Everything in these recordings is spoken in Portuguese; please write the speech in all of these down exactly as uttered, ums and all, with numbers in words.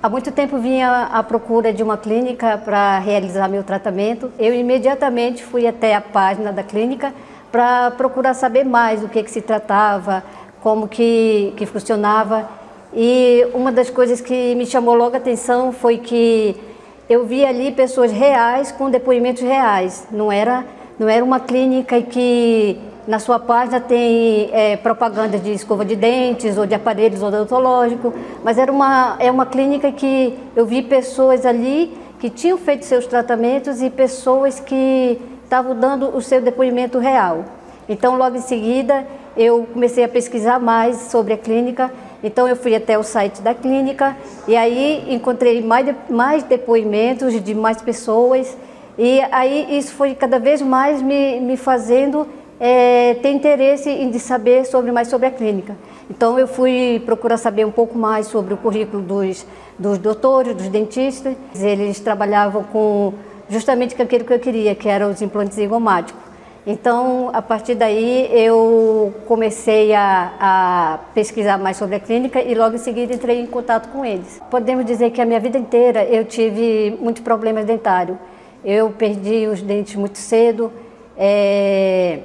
há muito tempo vinha à procura de uma clínica para realizar meu tratamento. Eu imediatamente fui até a página da clínica para procurar saber mais do que, que se tratava, como que, que funcionava. E uma das coisas que me chamou logo a atenção foi que eu vi ali pessoas reais com depoimentos reais. Não era, não era uma clínica que na sua página tem é, propaganda de escova de dentes ou de aparelhos odontológicos, mas era uma, é uma clínica que eu vi pessoas ali que tinham feito seus tratamentos e pessoas que estavam dando o seu depoimento real. Então, logo em seguida, eu comecei a pesquisar mais sobre a clínica. Então, eu fui até o site da clínica e aí encontrei mais, mais depoimentos de mais pessoas. E aí isso foi cada vez mais me, me fazendo é, ter interesse em de saber sobre, mais sobre a clínica. Então, eu fui procurar saber um pouco mais sobre o currículo dos, dos doutores, dos dentistas. Eles trabalhavam com justamente com aquilo que eu queria, que eram os implantes zigomáticos. Então, a partir daí, eu comecei a, a pesquisar mais sobre a clínica e logo em seguida entrei em contato com eles. Podemos dizer que a minha vida inteira eu tive muitos problemas dentários. Eu perdi os dentes muito cedo. É...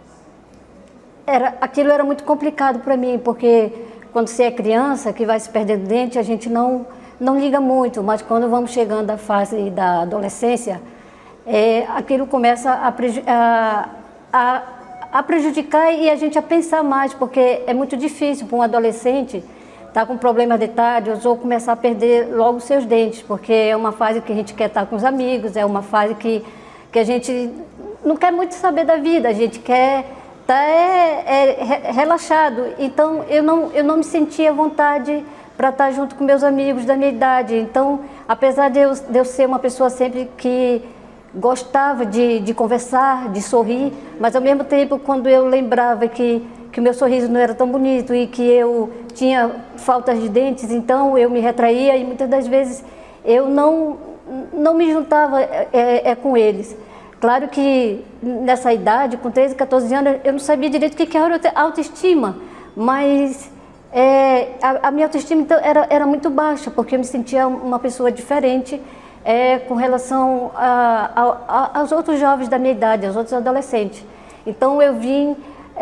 Era, aquilo era muito complicado para mim, porque quando você é criança, que vai se perdendo dente, a gente não, não liga muito, mas quando vamos chegando à fase da adolescência, É, aquilo começa a, a, a, a prejudicar e a gente a pensar mais, porque é muito difícil para um adolescente estar com problemas dentários ou começar a perder logo os seus dentes, porque é uma fase que a gente quer estar com os amigos, é uma fase que, que a gente não quer muito saber da vida, a gente quer estar é, é, relaxado. Então eu não, eu não me sentia à vontade para estar junto com meus amigos da minha idade. Então, apesar de eu, de eu ser uma pessoa sempre que gostava de, de conversar, de sorrir, mas ao mesmo tempo quando eu lembrava que, que o meu sorriso não era tão bonito e que eu tinha faltas de dentes, então eu me retraía e muitas das vezes eu não, não me juntava é, é, com eles. Claro que nessa idade, com treze, quatorze anos, eu não sabia direito o que era autoestima, mas é, a, a minha autoestima então, era, era muito baixa, porque eu me sentia uma pessoa diferente É, com relação a, a, a, aos outros jovens da minha idade, aos outros adolescentes. Então eu vim,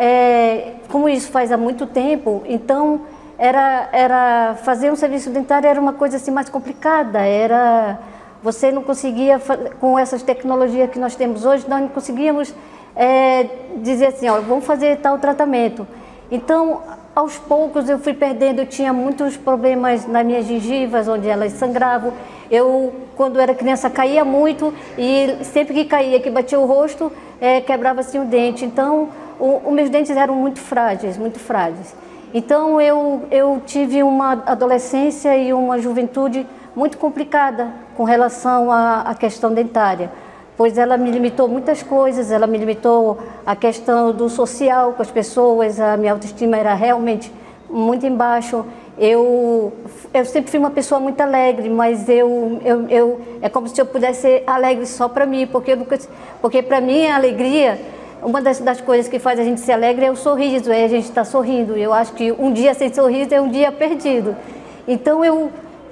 é, como isso faz há muito tempo, então era, era fazer um serviço dentário era uma coisa assim mais complicada, era, você não conseguia, com essas tecnologias que nós temos hoje, nós não conseguíamos é, dizer assim, ó, vamos fazer tal tratamento. Então, aos poucos eu fui perdendo, eu tinha muitos problemas nas minhas gengivas, onde elas sangravam. Eu, quando era criança, caía muito e sempre que caía, que batia o rosto, é, quebrava-se o dente. Então, os meus dentes eram muito frágeis, muito frágeis. Então, eu, eu tive uma adolescência e uma juventude muito complicada com relação à, à questão dentária, pois ela me limitou muitas coisas, ela me limitou a questão do social com as pessoas, a minha autoestima era realmente muito embaixo. Eu, eu sempre fui uma pessoa muito alegre, mas eu, eu, eu, é como se eu pudesse ser alegre só para mim, porque, porque para mim a alegria, uma das, das coisas que faz a gente ser alegre é o sorriso, é a gente estar sorrindo. Eu acho que um dia sem sorriso é um dia perdido. Então eu,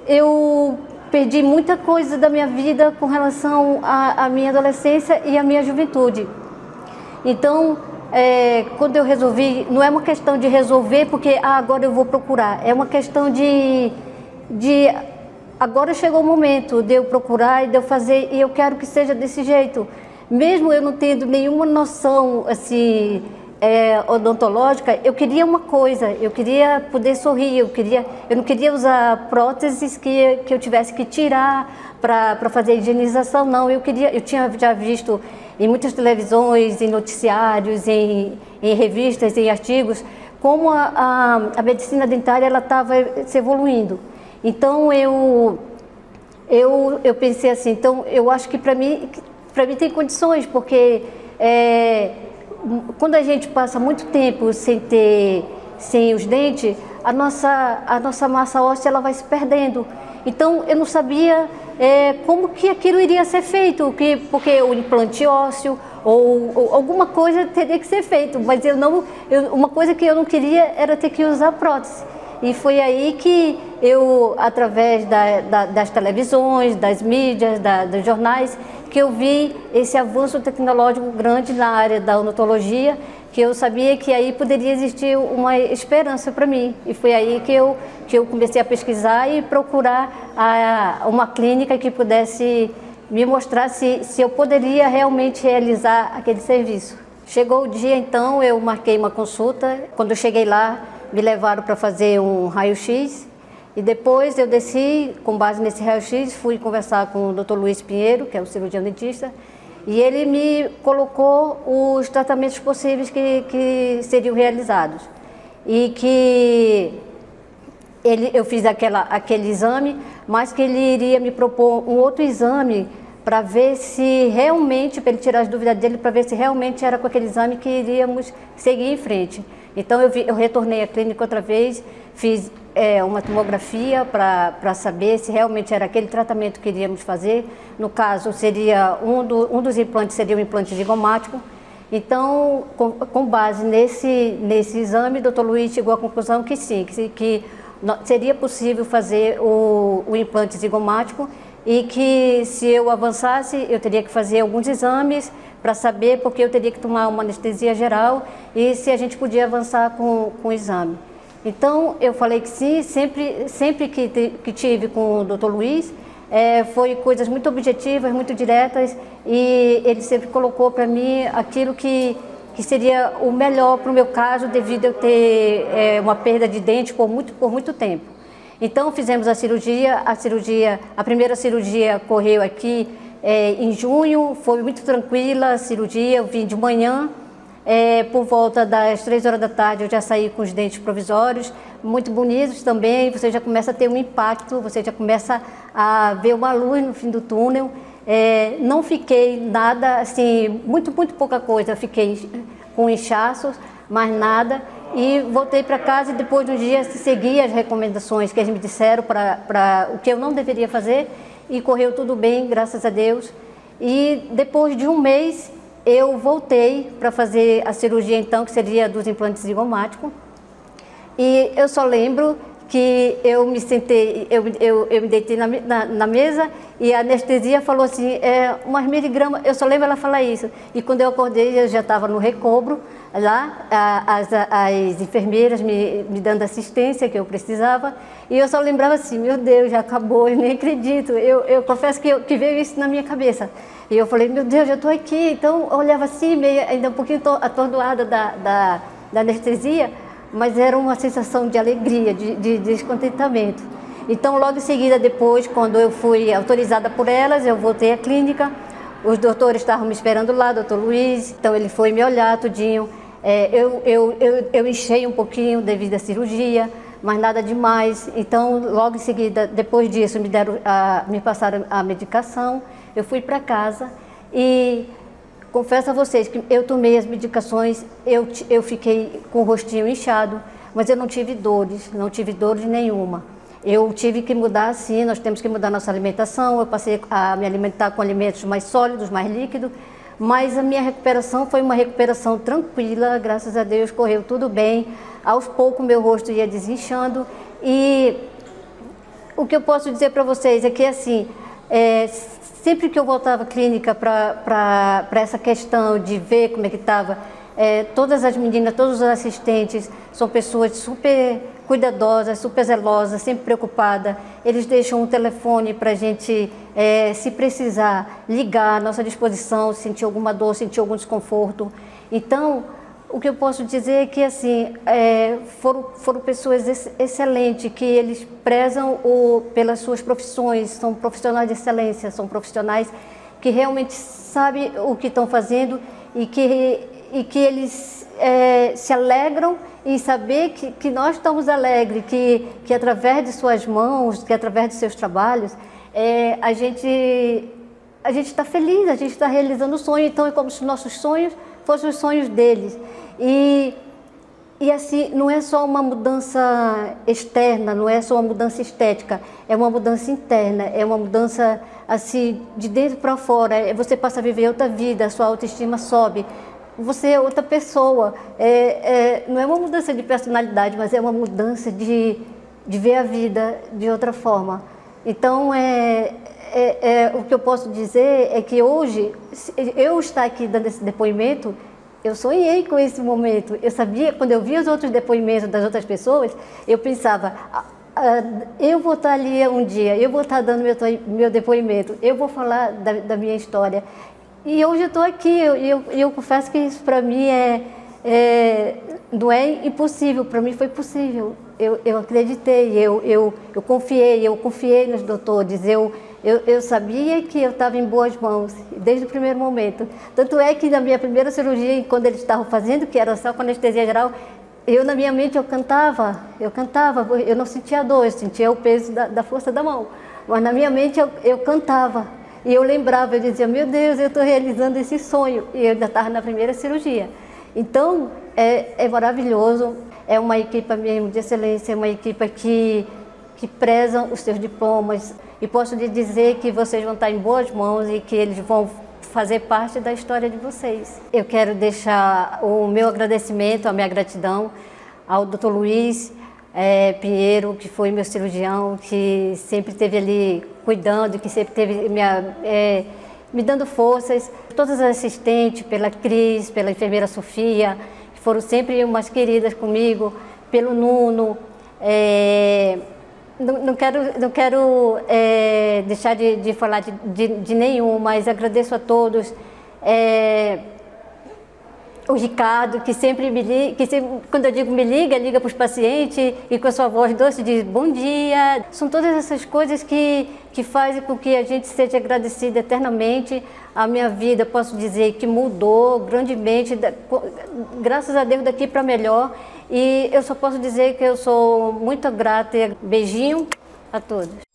eu perdi muita coisa da minha vida com relação à, à minha adolescência e à minha juventude. Então, é, quando eu resolvi, não é uma questão de resolver porque ah, agora eu vou procurar, é uma questão de, de agora chegou o momento de eu procurar e de eu fazer, e eu quero que seja desse jeito. Mesmo eu não tendo nenhuma noção assim, é, odontológica, eu queria uma coisa, eu queria poder sorrir, eu, queria, eu não queria usar próteses que, que eu tivesse que tirar para fazer higienização, não. Eu, queria, eu tinha já visto em muitas televisões, em noticiários, em, em revistas, em artigos, como a, a, a medicina dentária estava se evoluindo. Então eu, eu, eu pensei assim, então eu acho que para mim, para mim tem condições, porque é, quando a gente passa muito tempo sem ter, sem os dentes, a nossa, a nossa massa óssea ela vai se perdendo. Então eu não sabia é, como que aquilo iria ser feito, que, porque o implante ósseo ou, ou alguma coisa teria que ser feito, mas eu não, eu, uma coisa que eu não queria era ter que usar prótese. E foi aí que, eu, através da, da, das televisões, das mídias, da, dos jornais, que eu vi esse avanço tecnológico grande na área da odontologia, que eu sabia que aí poderia existir uma esperança para mim. E foi aí que eu, que eu comecei a pesquisar e procurar a, uma clínica que pudesse me mostrar se, se eu poderia realmente realizar aquele serviço. Chegou o dia, então, eu marquei uma consulta. Quando eu cheguei lá, me levaram para fazer um raio-x. E depois eu desci, com base nesse raio-x, fui conversar com o doutor Luiz Pinheiro, que é o cirurgião dentista, e ele me colocou os tratamentos possíveis que, que seriam realizados. E que ele, eu fiz aquela, aquele exame, mas que ele iria me propor um outro exame para ver se realmente, para ele tirar as dúvidas dele, para ver se realmente era com aquele exame que iríamos seguir em frente. Então eu, vi, eu retornei à clínica outra vez, fiz é, uma tomografia para saber se realmente era aquele tratamento que iríamos fazer. No caso, seria um, do, um dos implantes seria o implante zigomático. Então, com, com base nesse, nesse exame, o doutor Luiz chegou à conclusão que sim, que, que seria possível fazer o, o implante zigomático e que se eu avançasse, eu teria que fazer alguns exames para saber, porque eu teria que tomar uma anestesia geral e se a gente podia avançar com, com o exame. Então, eu falei que sim, sempre, sempre que, te, que tive com o doutor Luiz, é, foi coisas muito objetivas, muito diretas, e ele sempre colocou para mim aquilo que, que seria o melhor para o meu caso, devido a eu ter é, uma perda de dente por muito, por muito tempo. Então, fizemos a cirurgia, a cirurgia, a primeira cirurgia correu aqui é, em junho, foi muito tranquila a cirurgia, eu vim de manhã, é, por volta das três horas da tarde eu já saí com os dentes provisórios, muito bonitos também, você já começa a ter um impacto, você já começa a ver uma luz no fim do túnel. É, não fiquei nada, assim, muito, muito pouca coisa, fiquei com inchaços, mais nada. E voltei para casa e depois de um dia segui as recomendações que eles me disseram para o que eu não deveria fazer e correu tudo bem, graças a Deus. E depois de um mês eu voltei para fazer a cirurgia então, que seria dos implantes zigomáticos. E eu só lembro que eu me sentei, eu, eu, eu me deitei na, na, na mesa e a anestesia falou assim, é, umas miligramas, eu só lembro ela falar isso. E quando eu acordei, eu já estava no recobro, lá, as, as enfermeiras me, me dando assistência que eu precisava, e eu só lembrava assim, meu Deus, já acabou, eu nem acredito. Eu, eu confesso que, eu, que veio isso na minha cabeça. E eu falei, meu Deus, já estou aqui. Então, eu olhava assim, meio, ainda um pouquinho atordoada da, da, da anestesia, mas era uma sensação de alegria, de, de, de descontentamento. Então, logo em seguida, depois, quando eu fui autorizada por elas, eu voltei à clínica, os doutores estavam me esperando lá, doutor Luiz, então ele foi me olhar tudinho. É, eu, eu, eu, eu enchei um pouquinho devido à cirurgia, mas nada demais. Então, logo em seguida, depois disso, me, deram a, me passaram a medicação, eu fui para casa e confesso a vocês que eu tomei as medicações, eu, eu fiquei com o rostinho inchado, mas eu não tive dores, não tive dores nenhuma. Eu tive que mudar, sim, nós temos que mudar nossa alimentação, eu passei a me alimentar com alimentos mais sólidos, mais líquidos, mas a minha recuperação foi uma recuperação tranquila, graças a Deus, correu tudo bem. Aos poucos meu rosto ia desinchando e o que eu posso dizer para vocês é que, assim, é, sempre que eu voltava à clínica para essa questão de ver como é que estava, é, todas as meninas, todos os assistentes são pessoas super cuidadosas, super zelosas, sempre preocupadas. Eles deixam um telefone para a gente, é, se precisar, ligar à nossa disposição, sentir alguma dor, sentir algum desconforto. Então, o que eu posso dizer é que, assim, é, foram, foram pessoas ex excelentes, que eles prezam o, pelas suas profissões, são profissionais de excelência, são profissionais que realmente sabem o que estão fazendo e que, e que eles é, se alegram em saber que, que nós estamos alegres, que, que através de suas mãos, que através de seus trabalhos, é, a gente a gente está feliz, a gente está realizando o sonho. Então é como se nossos sonhos fossem os sonhos deles. E, e assim, não é só uma mudança externa, não é só uma mudança estética, é uma mudança interna, é uma mudança assim, de dentro para fora. Você passa a viver outra vida, a sua autoestima sobe. Você é outra pessoa, é, é, não é uma mudança de personalidade, mas é uma mudança de, de ver a vida de outra forma. Então, é, é, é, o que eu posso dizer é que hoje, eu estar aqui dando esse depoimento, eu sonhei com esse momento. Eu sabia, quando eu via os outros depoimentos das outras pessoas, eu pensava, ah, ah, eu vou estar ali um dia, eu vou estar dando meu, meu depoimento, eu vou falar da, da minha história. E hoje eu estou aqui, e eu, eu, eu confesso que isso para mim é, é, não é impossível, para mim foi possível. Eu, eu acreditei, eu, eu, eu confiei, eu confiei nos doutores, eu, eu, eu sabia que eu estava em boas mãos, desde o primeiro momento. Tanto é que na minha primeira cirurgia, quando eles estavam fazendo, que era só com anestesia geral, eu na minha mente eu cantava, eu cantava, eu não sentia dor, eu sentia o peso da, da força da mão, mas na minha mente eu, eu cantava. E eu lembrava, eu dizia, meu Deus, eu estou realizando esse sonho, e eu ainda estava na primeira cirurgia. Então, é, é maravilhoso, é uma equipe mesmo de excelência, é uma equipe que, que preza os seus diplomas, e posso lhe dizer que vocês vão estar em boas mãos e que eles vão fazer parte da história de vocês. Eu quero deixar o meu agradecimento, a minha gratidão ao doutor Luiz é, Pinheiro, que foi meu cirurgião, que sempre esteve ali cuidando, que sempre esteve minha, é, me dando forças. Todas as assistentes, pela Cris, pela enfermeira Sofia, que foram sempre umas queridas comigo, pelo Nuno. É, não, não quero, não quero é, deixar de, de falar de, de, de nenhum, mas agradeço a todos. É, o Ricardo, que sempre me liga, que sempre, quando eu digo me liga, liga para os pacientes e com a sua voz doce diz bom dia. São todas essas coisas que, que fazem com que a gente seja agradecido eternamente. A minha vida, posso dizer, que mudou grandemente, graças a Deus, daqui para melhor. E eu só posso dizer que eu sou muito grata. Beijinho a todos.